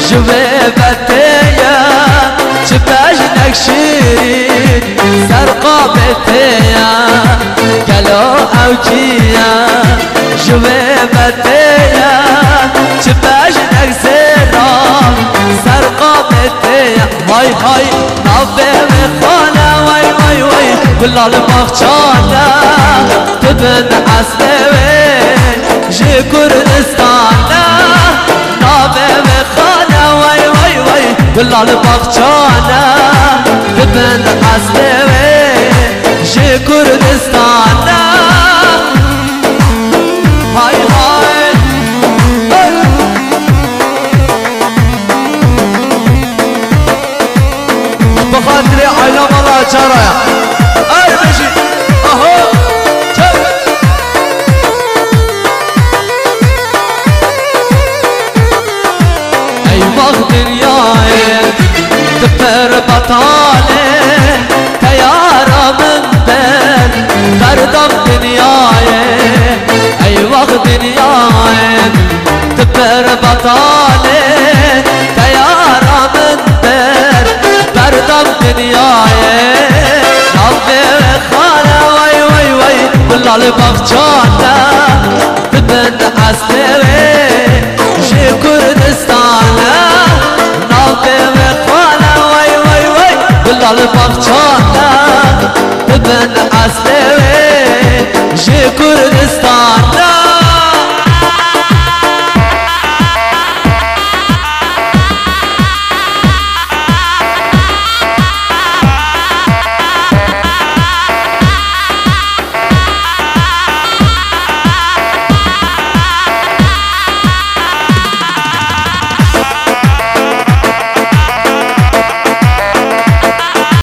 جوابتيا شباج نكشير سرقابتيا قالوا اوجيا جوابتيا شباج نكسيرا سرقابتيا هاي هاي نبي مخانا وي وي وي بالله المخشانا تبن عسلوي جي كردستانا نبي مخانا وي وي وي بالله المخشانا تبن عسلوي جي كردستانا هاي هاي بخاطري علم الله جرى اي ماشي اهو اي مقدر يا تبر بطالي تيارة من بين دردم دنياي اي وقت دنياي تبر بطالي تيارة من بين دردم دنياي ربي خانا وي وي وي بالله المخشانا تبن عسلوي جي كردستانا ربي خانا وي وي وي بالله المخشانا